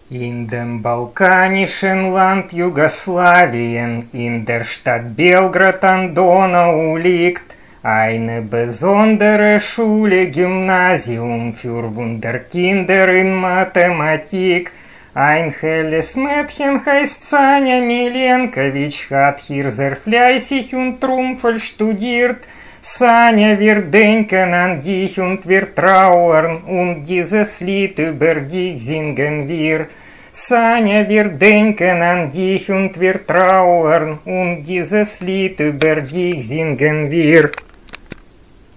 In dem balkanischen Land Jugoslawien, in der Stadt Belgrad an Donau liegt eine besondere Schule, Gymnasium für Wunderkinder in Mathematik. Ein helles Mädchen heißt Sanja Milenkovic, hat hier sehr fleißig und trumpfvoll studiert. Sanja, wir denken an dich und wir trauern, und dieses Lied über dich singen wir. Sanja, wir denken an dich und wir trauern, und dieses Lied über dich singen wir.